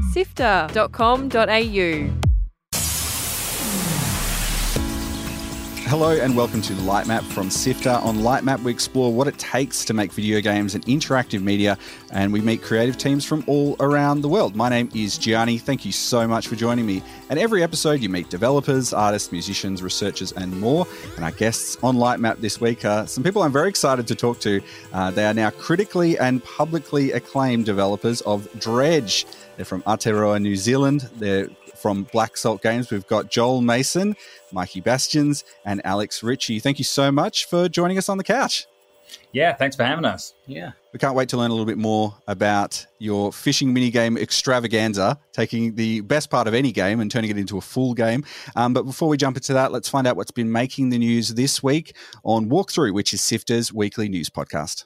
sifter.com.au. Hello and welcome to Lightmap from Sifter. On Lightmap, we explore what it takes to make video games and interactive media, and we meet creative teams from all around the world. My name is Gianni. Thank you so much for joining me. And every episode, you meet developers, artists, musicians, researchers, and more. And our guests on Lightmap this week are some people I'm very excited to talk to. They are now critically and publicly acclaimed developers of Dredge. They're from Aotearoa, New Zealand. They're from Black Salt Games. We've got Joel Mason, Mikey Bastions, and Alex Ritchie. Thank you so much for joining us on the couch. Yeah, thanks for having us. Yeah. We can't wait to learn a little bit more about your fishing minigame extravaganza, taking the best part of any game and turning it into a full game. But before we jump into that, let's find out what's been making the news this week on Walkthrough, which is Sifter's weekly news podcast.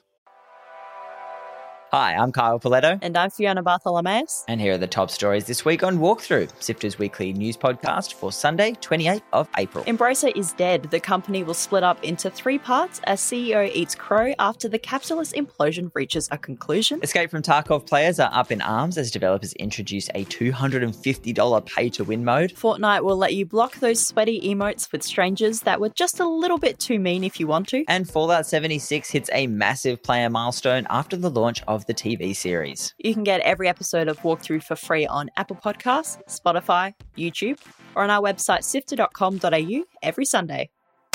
Hi, I'm Kyle Paletto. And I'm Fiona Bartholomeus. And here are the top stories this week on Walkthrough, Sifter's weekly news podcast for Sunday, 28th of April. Embracer is dead. The company will split up into 3 parts as CEO eats crow after the capitalist implosion reaches a conclusion. Escape from Tarkov players are up in arms as developers introduce a $250 pay-to-win mode. Fortnite will let you block those sweaty emotes with strangers that were just a little bit too mean if you want to. And Fallout 76 hits a massive player milestone after the launch of the TV series. You can get every episode of Walkthrough for free on Apple Podcasts, Spotify, YouTube, or on our website sifter.com.au every Sunday.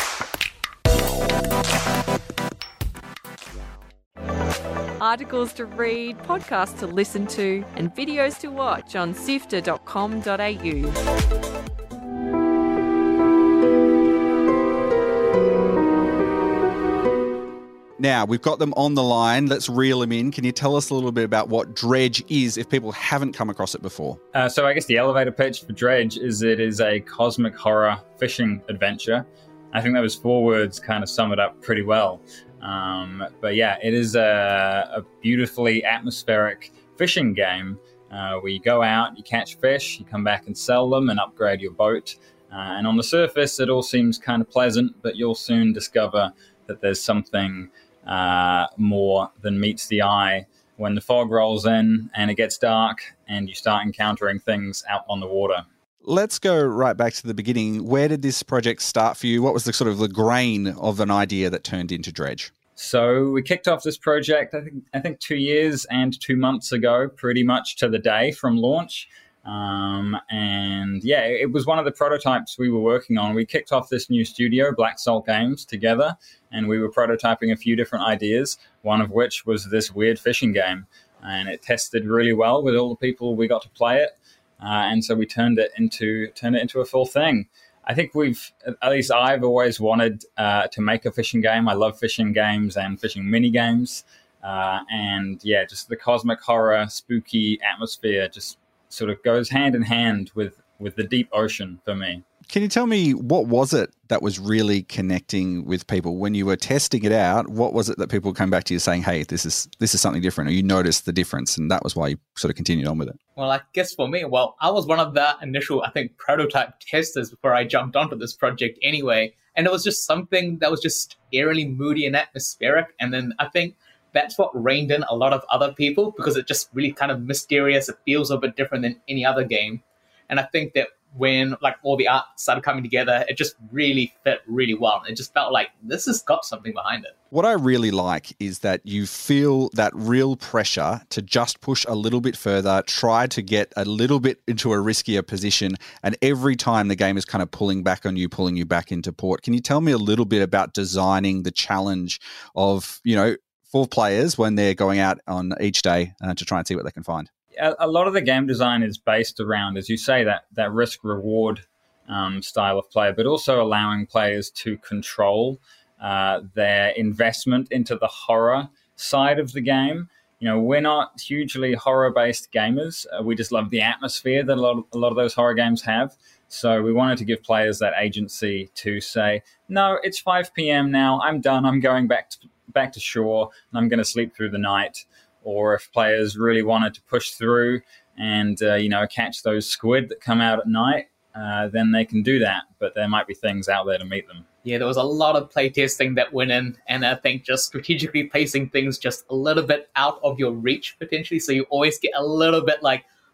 Articles to read, podcasts to listen to, and videos to watch on sifter.com.au. Now, we've got them on the line. Let's reel them in. Can you tell us a little bit about what Dredge is if people haven't come across it before? So I guess the elevator pitch for Dredge is it is a cosmic horror fishing adventure. I think those 4 words kind of sum it up pretty well. But yeah, it is a beautifully atmospheric fishing game where you go out, you catch fish, you come back and sell them and upgrade your boat. And on the surface, it all seems kind of pleasant, but you'll soon discover that there's something more than meets the eye when the fog rolls in and it gets dark and you start encountering things out on the water. Let's go right back to the beginning. Where did this project start for you? What was the sort of the grain of an idea that turned into Dredge? So we kicked off this project, I think 2 years and 2 months ago, pretty much to the day from launch. And yeah, it was one of the prototypes we were working on. We kicked off this new studio, Black Salt Games, together, and we were prototyping a few different ideas, one of which was this weird fishing game. And it tested really well with all the people we got to play it. And so we turned it into a full thing. I think at least I've always wanted to make a fishing game. I love fishing games and fishing mini games. And yeah, just the cosmic horror, spooky atmosphere just sort of goes hand in hand with the deep ocean for me. Can you tell me what was it that was really connecting with people when you were testing it out? What was it that people came back to you saying, hey, this is something different, or you noticed the difference and that was why you sort of continued on with it? Well, I guess for me, I was one of the initial, prototype testers before I jumped onto this project anyway. And it was just something that was just eerily moody and atmospheric. And then I think that's what reined in a lot of other people because it just really kind of mysterious. It feels a bit different than any other game. And I think that when all the art started coming together, it just really fit really well. It just felt like this has got something behind it. What I really like is that you feel that real pressure to just push a little bit further, try to get a little bit into a riskier position, and every time the game is kind of pulling back on you, pulling you back into port. Can you tell me a little bit about designing the challenge of, 4 players when they're going out on each day to try and see what they can find? A lot of the game design is based around, as you say, that risk-reward style of play, but also allowing players to control their investment into the horror side of the game. We're not hugely horror-based gamers. We just love the atmosphere that a lot of those horror games have. So we wanted to give players that agency to say, no, it's 5 p.m. now. I'm done. I'm going back to shore, and I'm going to sleep through the night. Or if players really wanted to push through and, catch those squid that come out at night, then they can do that. But there might be things out there to meet them. Yeah, there was a lot of playtesting that went in, and I think just strategically placing things just a little bit out of your reach, potentially. So you always get a little bit like,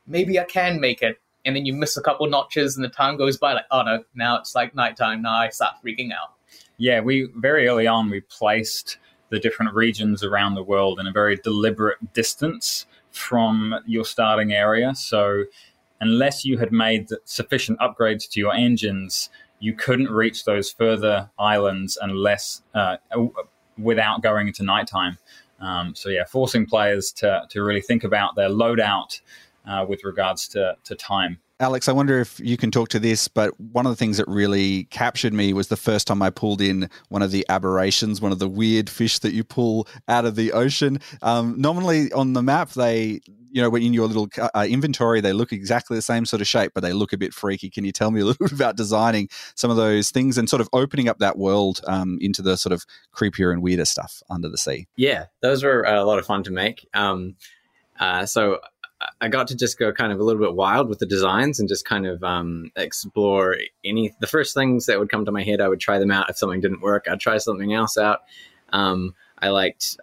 maybe I can make it. And then you miss a couple notches and the time goes by, like, oh no, now it's like nighttime. Now I start freaking out. Yeah, we very early on, we placed the different regions around the world in a very deliberate distance from your starting area. So unless you had made sufficient upgrades to your engines, you couldn't reach those further islands unless without going into nighttime. So yeah, forcing players to really think about their loadout with regards to time. Alex, I wonder if you can talk to this, but one of the things that really captured me was the first time I pulled in one of the aberrations, one of the weird fish that you pull out of the ocean. Normally on the map, they, when in your little inventory, they look exactly the same sort of shape, but they look a bit freaky. Can you tell me a little bit about designing some of those things and sort of opening up that world into the sort of creepier and weirder stuff under the sea? Yeah, those were a lot of fun to make. So I got to just go kind of a little bit wild with the designs and just kind of explore the first things that would come to my head. I would try them out. If something didn't work, I'd try something else out. I liked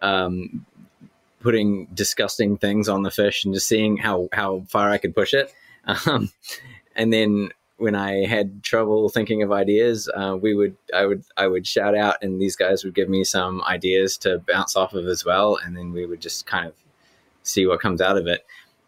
putting disgusting things on the fish and just seeing how far I could push it. And then when I had trouble thinking of ideas, I would shout out, and these guys would give me some ideas to bounce off of as well. And then we would just kind of see what comes out of it.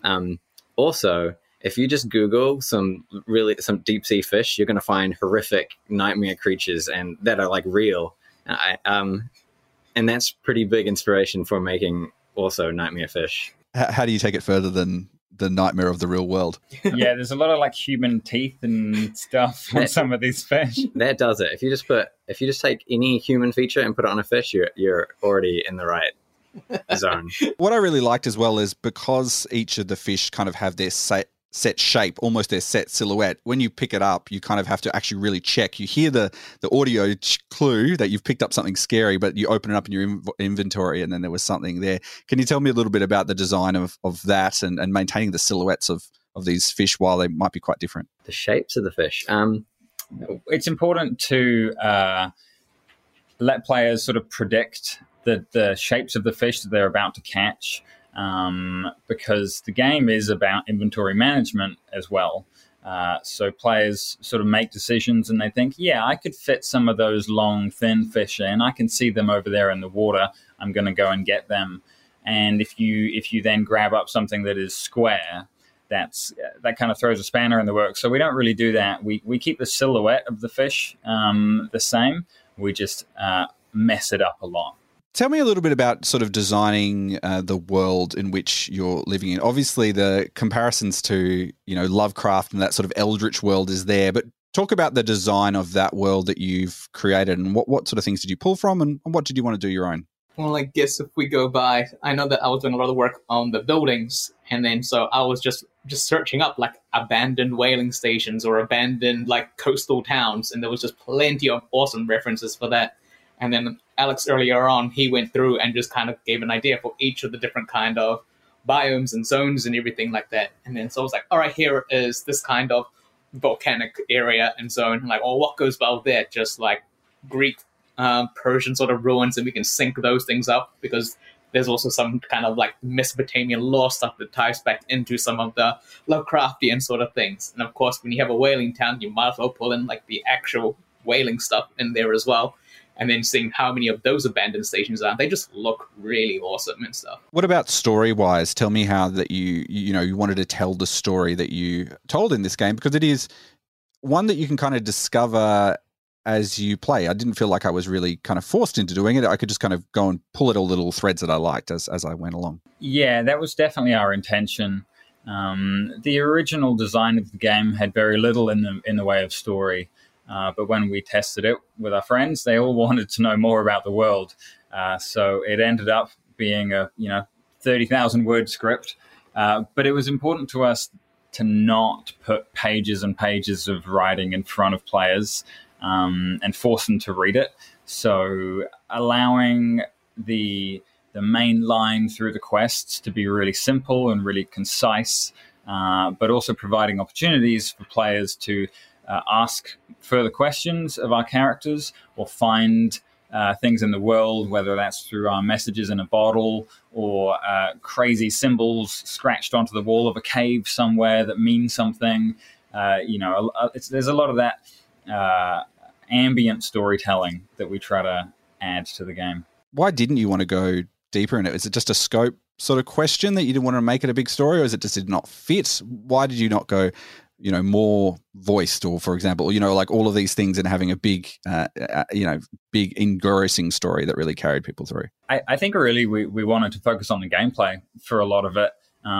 Also, if you just Google some deep sea fish, you're going to find horrific nightmare creatures and that are like real. And that's pretty big inspiration for making also nightmare fish. How do you take it further than the nightmare of the real world? Yeah, there's a lot of like human teeth and stuff on some of these fish. That does it. If you just take any human feature and put it on a fish, you're already in the right zone. What I really liked as well is because each of the fish kind of have their set shape, almost their set silhouette, when you pick it up, you kind of have to actually really check. You hear the audio clue that you've picked up something scary, but you open it up in your inventory and then there was something there. Can you tell me a little bit about the design of that and maintaining the silhouettes of these fish while they might be quite different? The shapes of the fish. It's important to let players sort of predict the shapes of the fish that they're about to catch, because the game is about inventory management as well. So players sort of make decisions and they think, yeah, I could fit some of those long, thin fish in. I can see them over there in the water. I'm going to go and get them. And if you then grab up something that is square, that kind of throws a spanner in the works. So we don't really do that. We keep the silhouette of the fish the same. We just mess it up a lot. Tell me a little bit about sort of designing the world in which you're living in. Obviously, the comparisons to, Lovecraft and that sort of eldritch world is there, but talk about the design of that world that you've created and what sort of things did you pull from and what did you want to do your own? Well, I guess if we go by, I know that I was doing a lot of work on the buildings, and then so I was just searching up like abandoned whaling stations or abandoned like coastal towns, and there was just plenty of awesome references for that. And then Alex earlier on, he went through and just kind of gave an idea for each of the different kind of biomes and zones and everything like that. And then so I was like, all right, here is this kind of volcanic area and zone. And like, oh, what goes well there? Just like Greek, Persian sort of ruins, and we can sync those things up because there's also some kind of like Mesopotamian lore stuff that ties back into some of the Lovecraftian sort of things. And of course, when you have a whaling town, you might as well pull in like the actual whaling stuff in there as well. And then seeing how many of those abandoned stations are, they just look really awesome and stuff. What about story-wise? Tell me how that you wanted to tell the story that you told in this game, because it is one that you can kind of discover as you play. I didn't feel like I was really kind of forced into doing it. I could just kind of go and pull at all little threads that I liked as I went along. Yeah, that was definitely our intention. The original design of the game had very little in the way of story. But when we tested it with our friends, they all wanted to know more about the world. So it ended up being a 30,000 word script. But it was important to us to not put pages and pages of writing in front of players and force them to read it. So allowing the main line through the quests to be really simple and really concise, but also providing opportunities for players to ask further questions of our characters or find things in the world, whether that's through messages in a bottle or crazy symbols scratched onto the wall of a cave somewhere that mean something. There's a lot of that ambient storytelling that we try to add to the game. Why didn't you want to go deeper in it? Is it just a scope sort of question that you didn't want to make it a big story, or is it just did not fit? Why did you not go, more voiced, or for example, like all of these things and having a big, big engrossing story that really carried people through? I think really we wanted to focus on the gameplay for a lot of it.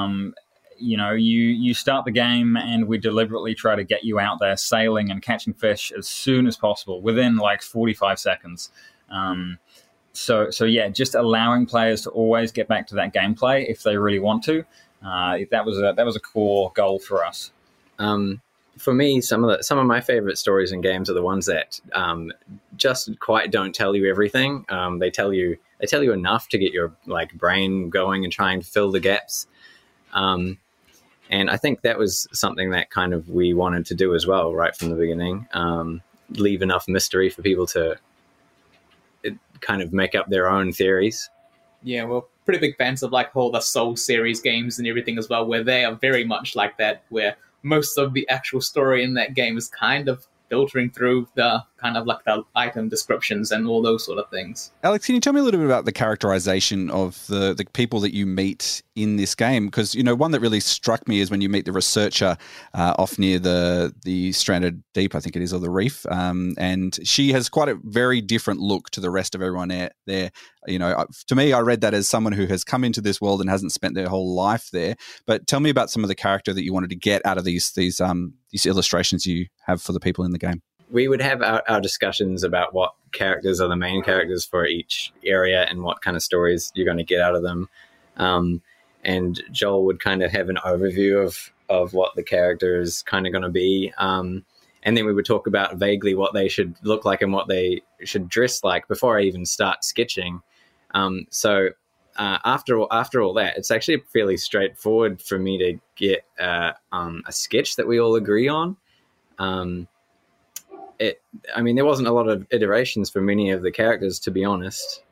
You start the game and we deliberately try to get you out there sailing and catching fish as soon as possible, within like 45 seconds. So just allowing players to always get back to that gameplay if they really want to. That was a core goal for us. For me, some of my favorite stories in games are the ones that just quite don't tell you everything. They tell you enough to get your brain going and trying to fill the gaps. And I think that was something that kind of we wanted to do as well, right from the beginning. Leave enough mystery for people to kind of make up their own theories. Yeah, we're pretty big fans of all the Soul series games and everything as well, where they are very much like that, where most of the actual story in that game is kind of filtering through the kind of the item descriptions and all those sort of things. Alex, can you tell me a little bit about the characterization of the people that you meet in this game? Because, one that really struck me is when you meet the researcher off near the Stranded Deep, I think it is, or the reef. And she has quite a very different look to the rest of everyone there. To me, I read that as someone who has come into this world and hasn't spent their whole life there. But tell me about some of the character that you wanted to get out of these illustrations you have for the people in the game. We would have our discussions about what characters are the main characters for each area and what kind of stories you're going to get out of them. And Joel would kind of have an overview of what the character is kind of going to be. And then we would talk about vaguely what they should look like and what they should dress like before I even start sketching. So after all that, it's actually fairly straightforward for me to get a sketch that we all agree on. There wasn't a lot of iterations for many of the characters, to be honest.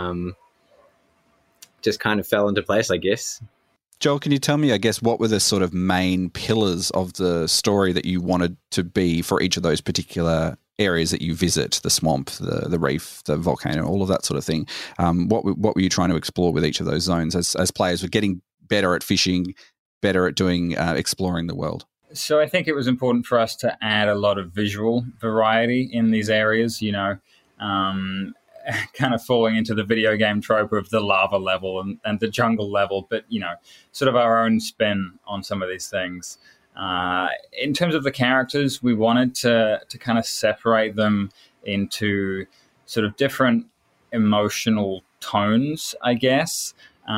Just kind of fell into place, I guess. Joel, can you tell me, I guess, what were the sort of main pillars of the story that you wanted to be for each of those particular areas that you visit, the swamp, the reef, the volcano, all of that sort of thing? What were you trying to explore with each of those zones as players were getting better at fishing, better at doing exploring the world? So I think it was important for us to add a lot of visual variety in these areas, kind of falling into the video game trope of the lava level and the jungle level, but, sort of our own spin on some of these things. In terms of the characters, we wanted to kind of separate them into sort of different emotional tones, I guess.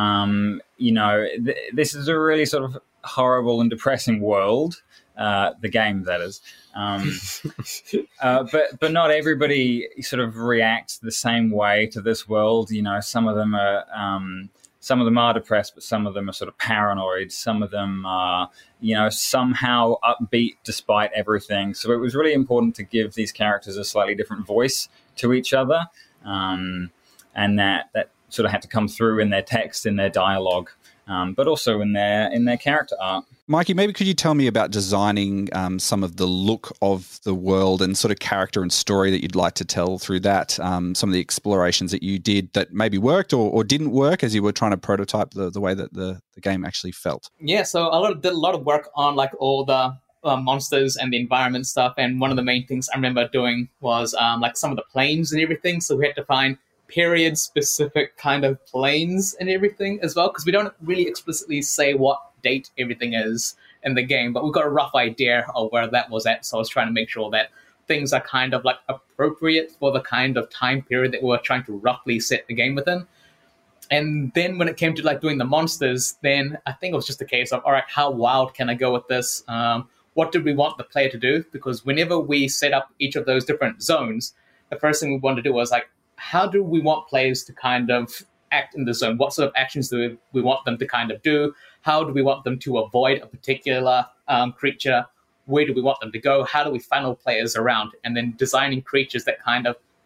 This is a really sort of horrible and depressing world, the game, that is. But not everybody sort of reacts the same way to this world. Some of them are depressed, but some of them are sort of paranoid. Some of them are, somehow upbeat despite everything. So it was really important to give these characters a slightly different voice to each other, and that sort of had to come through in their text, in their dialogue, but also in their character art. Mikey, maybe could you tell me about designing some of the look of the world and sort of character and story that you'd like to tell through that? Some of the explorations that you did that maybe worked or didn't work as you were trying to prototype the way that the game actually felt. Yeah, so I did a lot of work on all the monsters and the environment stuff. And one of the main things I remember doing was some of the planes and everything. So we had to find period-specific kind of planes and everything as well, because we don't really explicitly say what date everything is in the game, but we've got a rough idea of where that was at. So I was trying to make sure that things are kind of appropriate for the kind of time period that we're trying to roughly set the game within. And then when it came to doing the monsters, then I think it was just a case of, all right, how wild can I go with this? What did we want the player to do? Because whenever we set up each of those different zones, the first thing we wanted to do was how do we want players to kind of act in the zone? What sort of actions do we want them to kind of do? How do we want them to avoid a particular creature? Where do we want them to go? How do we funnel players around? And then designing creatures that kind of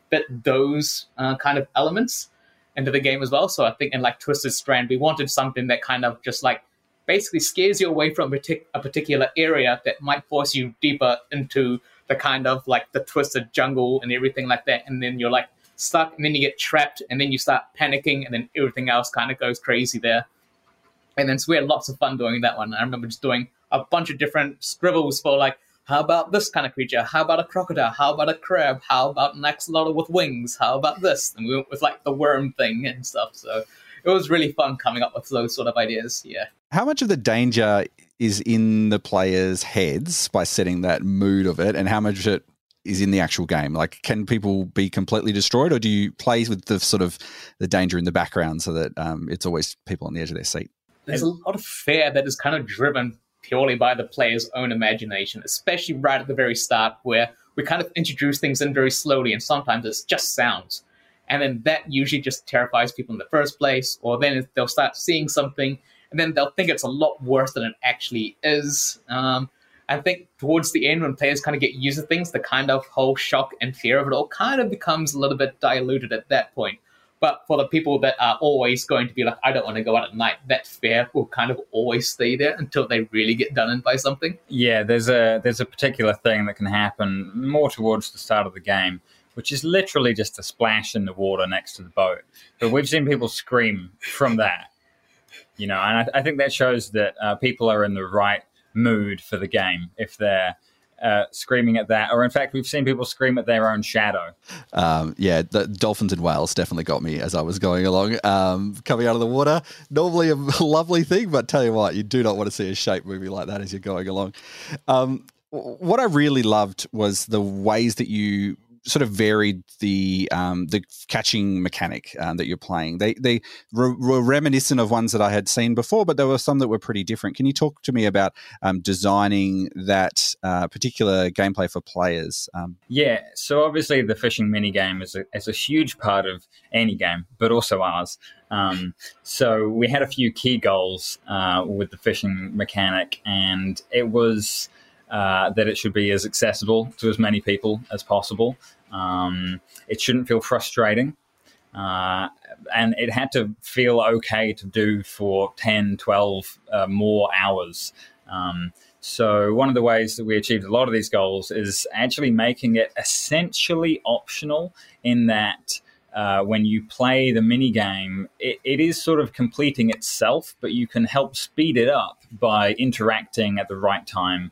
fit those kind of elements into the game as well. So I think in like Twisted Strand, we wanted something that kind of just like basically scares you away from a particular area that might force you deeper into the kind of like the twisted jungle and everything like that. And then you're like stuck, and then you get trapped, and then you start panicking, and then everything else kind of goes crazy there. And then so we had lots of fun doing that one. I remember just doing a bunch of different scribbles for like, how about this kind of creature? How about a crocodile? How about a crab? How about an axolotl with wings? How about this? And we went with like the worm thing and stuff. So it was really fun coming up with those sort of ideas. Yeah. How much of the danger is in the players' heads by setting that mood of it, and how much of it is in the actual game? Like, can people be completely destroyed, or do you play with the sort of the danger in the background so that it's always people on the edge of their seat? There's a lot of fear that is kind of driven purely by the player's own imagination, especially right at the very start, where we kind of introduce things in very slowly, and sometimes it's just sounds. And then that usually just terrifies people in the first place, or then they'll start seeing something, and then they'll think it's a lot worse than it actually is. I think towards the end, when players kind of get used to things, the kind of whole shock and fear of it all kind of becomes a little bit diluted at that point. But for the people that are always going to be like, I don't want to go out at night, that fear will kind of always stay there until they really get done in by something. Yeah, there's a particular thing that can happen more towards the start of the game, which is literally just a splash in the water next to the boat. But we've seen people scream from that, and I think that shows that people are in the right mood for the game if they're screaming at that, or in fact we've seen people scream at their own shadow. The dolphins and whales definitely got me as I was going along, coming out of the water. Normally a lovely thing, but tell you what, you do not want to see a shape movie like that as you're going along. What I really loved was the ways that you sort of varied the catching mechanic that you're playing. They were reminiscent of ones that I had seen before, but there were some that were pretty different. Can you talk to me about designing that particular gameplay for players? Yeah, so obviously the fishing minigame is a huge part of any game, but also ours. So we had a few key goals with the fishing mechanic, and it was that it should be as accessible to as many people as possible. It shouldn't feel frustrating, and it had to feel okay to do for 10, 12 more hours. So one of the ways that we achieved a lot of these goals is actually making it essentially optional, in that when you play the minigame, it is sort of completing itself, but you can help speed it up by interacting at the right time.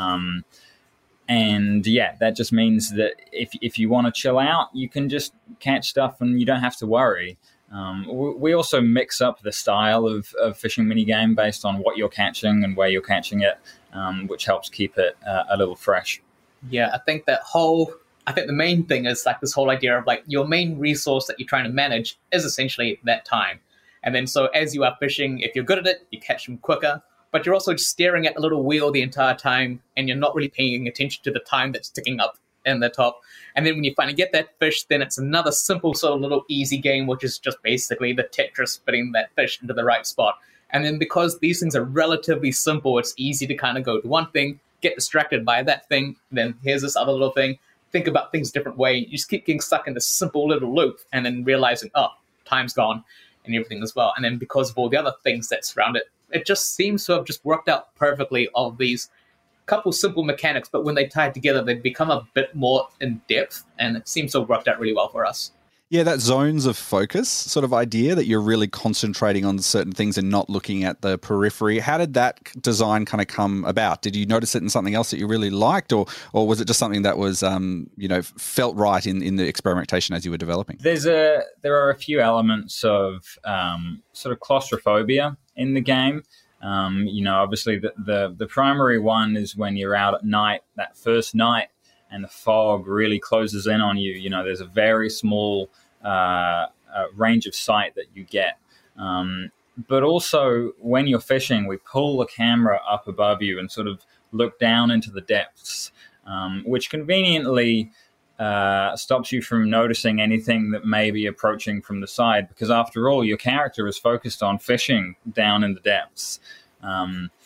And yeah, that just means that if you want to chill out, you can just catch stuff and you don't have to worry. We also mix up the style of fishing minigame based on what you're catching and where you're catching it, which helps keep it a little fresh. Yeah, I think the main thing is like this whole idea of like your main resource that you're trying to manage is essentially that time. And then so as you are fishing, if you're good at it, you catch them quicker. But you're also just staring at the little wheel the entire time, and you're not really paying attention to the time that's ticking up in the top. And then when you finally get that fish, then it's another simple sort of little easy game, which is just basically the Tetris fitting that fish into the right spot. And then because these things are relatively simple, it's easy to kind of go to one thing, get distracted by that thing, then here's this other little thing, think about things a different way. You just keep getting stuck in this simple little loop, and then realizing, oh, time's gone, and everything as well. And then because of all the other things that surround it, it just seems to have just worked out perfectly, of these couple simple mechanics, but when they tied together, they become a bit more in depth, and it seems to have worked out really well for us. Yeah, that zones of focus sort of idea, that you're really concentrating on certain things and not looking at the periphery. How did that design kind of come about? Did you notice it in something else that you really liked, or was it just something that was, felt right in the experimentation as you were developing? There are a few elements of sort of claustrophobia in the game. Obviously the primary one is when you're out at night, that first night, and the fog really closes in on you. There's a very small range of sight that you get. But also when you're fishing, we pull the camera up above you and sort of look down into the depths, which conveniently stops you from noticing anything that may be approaching from the side, because after all, your character is focused on fishing down in the depths.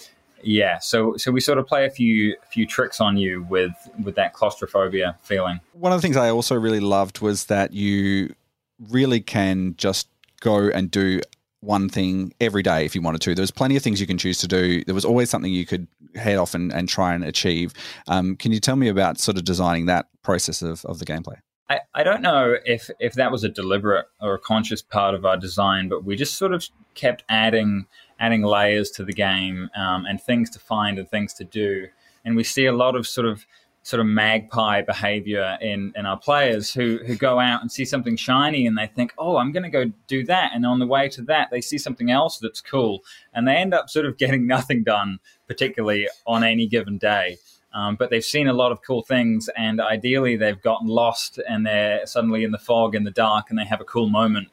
Yeah, so we sort of play a few tricks on you with that claustrophobia feeling. One of the things I also really loved was that you really can just go and do one thing every day if you wanted to. There's plenty of things you can choose to do. There was always something you could head off and try and achieve. Can you tell me about sort of designing that process of the gameplay? I don't know if that was a deliberate or a conscious part of our design, but we just sort of kept adding layers to the game, and things to find and things to do. And we see a lot of sort of magpie behavior in our players who go out and see something shiny and they think, oh, I'm going to go do that. And on the way to that, they see something else that's cool. And they end up sort of getting nothing done, particularly on any given day. But they've seen a lot of cool things, and ideally they've gotten lost and they're suddenly in the fog, in the dark, and they have a cool moment.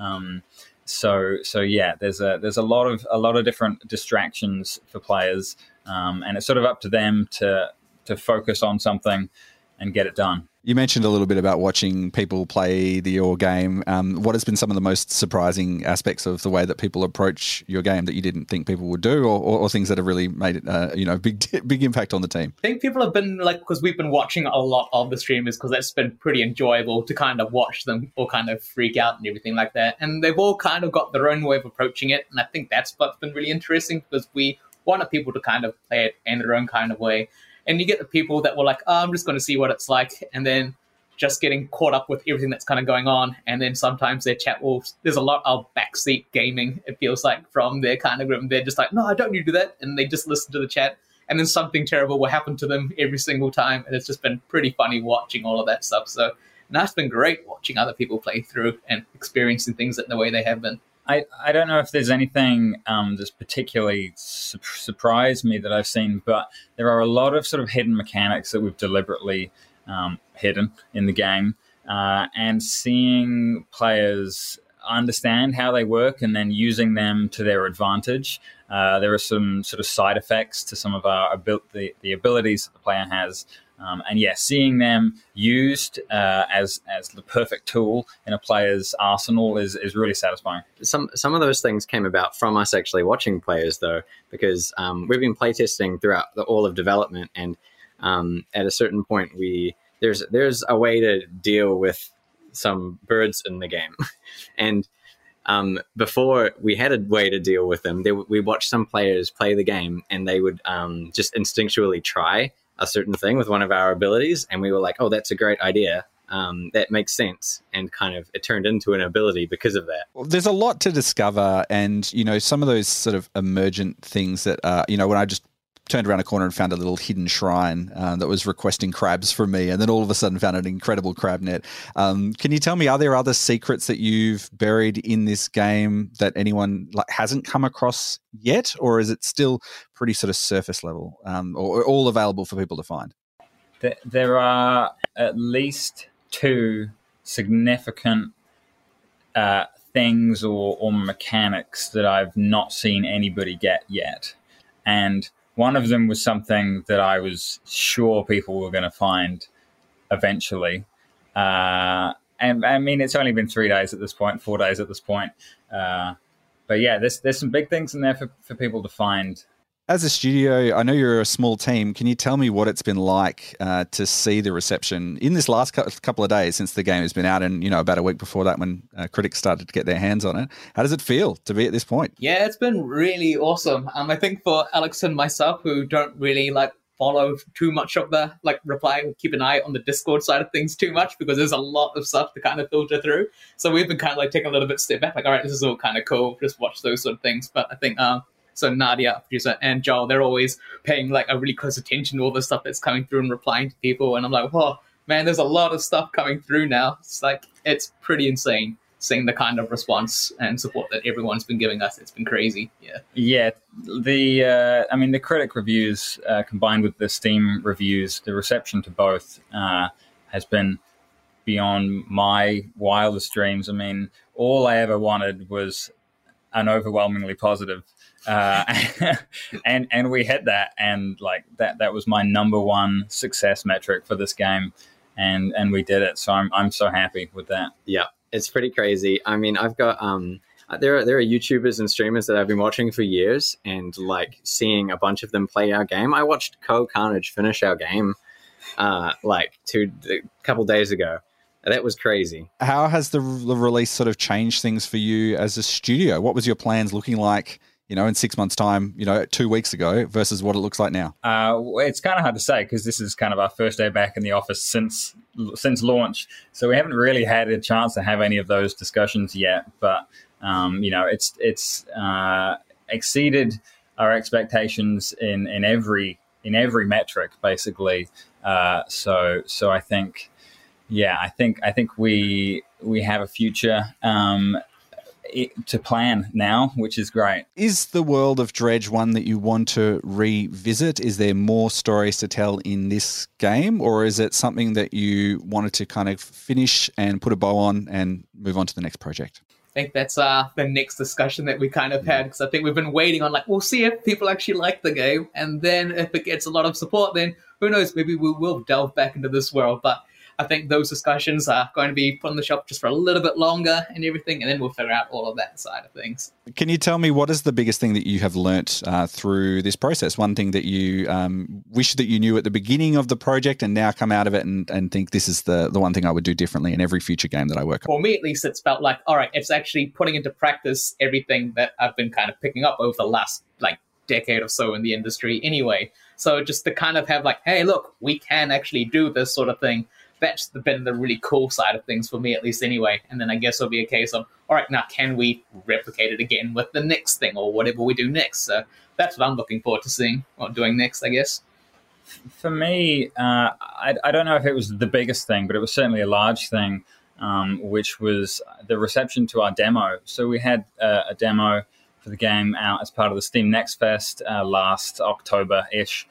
So yeah, there's a lot of different distractions for players, and it's sort of up to them to focus on something and get it done. You mentioned a little bit about watching people play your game. What has been some of the most surprising aspects of the way that people approach your game that you didn't think people would do, or things that have really made it, big impact on the team? I think people have been because we've been watching a lot of the streamers, because it's been pretty enjoyable to kind of watch them all kind of freak out and everything like that. And they've all kind of got their own way of approaching it. And I think that's what's been really interesting, because we wanted people to kind of play it in their own kind of way. And you get the people that were like, oh, I'm just going to see what it's like, and then just getting caught up with everything that's kind of going on. And then sometimes their chat there's a lot of backseat gaming, it feels like, from their kind of group. They're just like, no, I don't need to do that. And they just listen to the chat. And then something terrible will happen to them every single time. And it's just been pretty funny watching all of that stuff. So now it's been great watching other people play through and experiencing things the way they have been. I don't know if there's anything that's particularly surprised me that I've seen, but there are a lot of sort of hidden mechanics that we've deliberately hidden in the game, and seeing players understand how they work and then using them to their advantage. There are some sort of side effects to some of the abilities that the player has. And yeah, seeing them used as the perfect tool in a player's arsenal is really satisfying. Some of those things came about from us actually watching players, though, because we've been playtesting throughout all of development, and at a certain point, there's a way to deal with some birds in the game, and before we had a way to deal with them, we watched some players play the game, and they would just instinctually try a certain thing with one of our abilities, and we were like, oh, that's a great idea. That makes sense. And kind of it turned into an ability because of that. Well, there's a lot to discover, and, some of those sort of emergent things that, when I just turned around a corner and found a little hidden shrine that was requesting crabs from me, and then all of a sudden found an incredible crab net. Can you tell me, are there other secrets that you've buried in this game that anyone hasn't come across yet, or is it still pretty sort of surface level, or all available for people to find? There are at least 2 significant things or mechanics that I've not seen anybody get yet, and one of them was something that I was sure people were going to find eventually. And I mean, it's only been 3 days at this point, 4 days at this point. But yeah, there's some big things in there for people to find. As a studio, I know you're a small team. Can you tell me what it's been like to see the reception in this last couple of days since the game has been out, and about a week before that when critics started to get their hands on it? How does it feel to be at this point? Yeah, it's been really awesome. I think for Alex and myself, who don't really follow too much of the reply, we keep an eye on the Discord side of things too much, because there's a lot of stuff to kind of filter through. So we've been kind of taking a little bit step back, all right, this is all kind of cool, just watch those sort of things. But I think so Nadia, producer, and Joel, they're always paying a really close attention to all the stuff that's coming through and replying to people. And I'm like, oh man, there's a lot of stuff coming through now. It's pretty insane seeing the kind of response and support that everyone's been giving us. It's been crazy. Yeah. The critic reviews combined with the Steam reviews, the reception to both has been beyond my wildest dreams. I mean, all I ever wanted was an overwhelmingly positive, and we hit that, and that was my number one success metric for this game, and we did it. So I'm so happy with that. Yeah, it's pretty crazy. I mean, I've got there are YouTubers and streamers that I've been watching for years, and like seeing a bunch of them play our game. I watched Carnage finish our game a couple days ago. That was crazy. How has the release sort of changed things for you as a studio? What was your plans looking like, in 6 months' time, 2 weeks ago versus what it looks like now? It's kind of hard to say because this is kind of our first day back in the office since launch. So we haven't really had a chance to have any of those discussions yet. But, it's exceeded our expectations in every metric, basically. So I think... Yeah, I think we have a future to plan now, which is great. Is the world of Dredge one that you want to revisit? Is there more stories to tell in this game, or is it something that you wanted to kind of finish and put a bow on and move on to the next project? I think that's the next discussion that we kind of had, because I think we've been waiting on, we'll see if people actually like the game, and then if it gets a lot of support, then who knows, maybe we will delve back into this world. But I think those discussions are going to be put on the shelf just for a little bit longer and everything, and then we'll figure out all of that side of things. Can you tell me what is the biggest thing that you have learnt through this process? One thing that you wish that you knew at the beginning of the project and now come out of it and think this is the one thing I would do differently in every future game that I work on? For me, at least, it's felt like, all right, it's actually putting into practice everything that I've been kind of picking up over the last, decade or so in the industry anyway. So just to kind of have hey, look, we can actually do this sort of thing. That's been the really cool side of things for me, at least anyway. And then I guess it'll be a case of, all right, now can we replicate it again with the next thing or whatever we do next? So that's what I'm looking forward to seeing or doing next, I guess. For me, I don't know if it was the biggest thing, but it was certainly a large thing, which was the reception to our demo. So we had a demo for the game out as part of the Steam Next Fest last October-ish.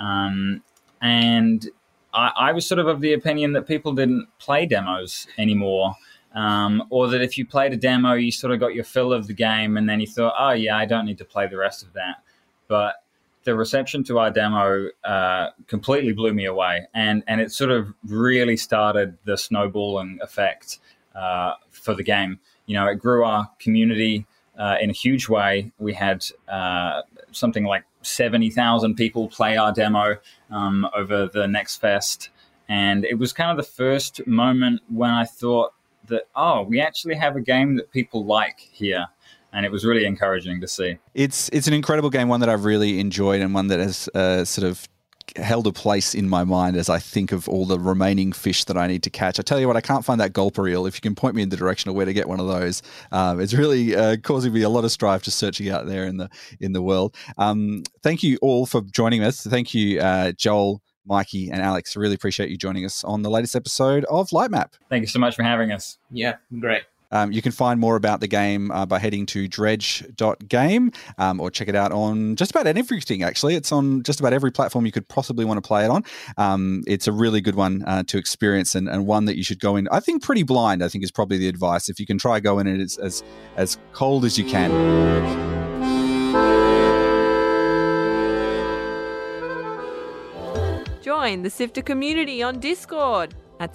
And I was sort of the opinion that people didn't play demos anymore, or that if you played a demo, you sort of got your fill of the game, and then you thought, oh, yeah, I don't need to play the rest of that. But the reception to our demo completely blew me away, and it sort of really started the snowballing effect for the game. It grew our community in a huge way. We had something like 70,000 people play our demo over the Next Fest. And it was kind of the first moment when I thought that, we actually have a game that people like here. And it was really encouraging to see. It's an incredible game, one that I've really enjoyed and one that has sort of held a place in my mind as I think of all the remaining fish that I need to catch. I tell you what, I can't find that gulper eel. If you can point me in the direction of where to get one of those, it's really causing me a lot of strife just searching out there in the world. Thank you all for joining us. Thank you, Joel, Mikey, and Alex. I really appreciate you joining us on the latest episode of Lightmap. Thank you so much for having us. Yeah, great. You can find more about the game by heading to dredge.game or check it out on just about everything, actually. It's on just about every platform you could possibly want to play it on. It's a really good one to experience and one that you should go in, I think, pretty blind, I think is probably the advice. If you can try go in it as cold as you can. Join the Sifter community on Discord at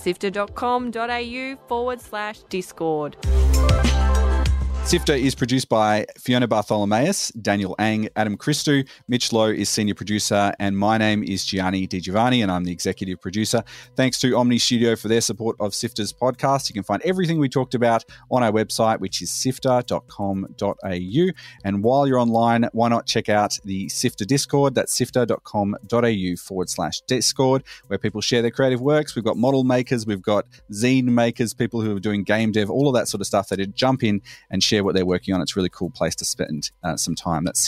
sifter.com.au/Discord. Sifter is produced by Fiona Bartholomaeus, Daniel Ang, Adam Christou, Mitch Lowe is senior producer, and my name is Gianni Di Giovanni, and I'm the executive producer. Thanks to Omni Studio for their support of Sifter's podcast. You can find everything we talked about on our website, which is sifter.com.au. And while you're online, why not check out the Sifter Discord? That's sifter.com.au/Discord, where people share their creative works. We've got model makers, we've got zine makers, people who are doing game dev, all of that sort of stuff. They did jump in and share what they're working on. It's a really cool place to spend some time. That's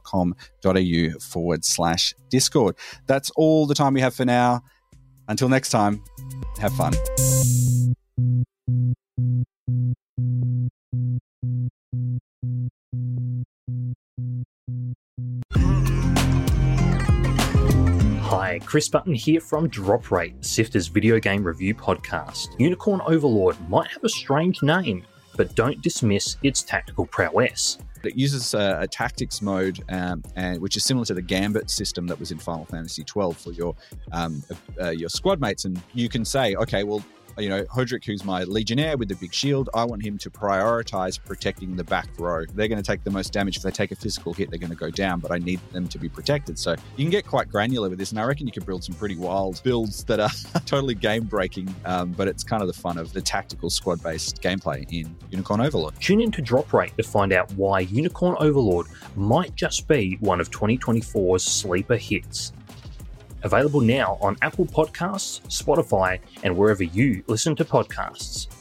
sifter.com.au/Discord. That's all the time we have for now. Until next time, have fun. Hi, Chris Button here from Drop Rate, Sifter's video game review podcast. Unicorn Overlord might have a strange name, but don't dismiss its tactical prowess. It uses a tactics mode, and which is similar to the Gambit system that was in Final Fantasy XII for your squad mates. And you can say, okay, well, Hodrick, who's my Legionnaire with the big shield, I want him to prioritize protecting the back row. They're going to take the most damage. If they take a physical hit, they're going to go down, but I need them to be protected. So you can get quite granular with this, and I reckon you can build some pretty wild builds that are totally game-breaking, but it's kind of the fun of the tactical squad-based gameplay in Unicorn Overlord. Tune into Drop Rate to find out why Unicorn Overlord might just be one of 2024's sleeper hits. Available now on Apple Podcasts, Spotify, and wherever you listen to podcasts.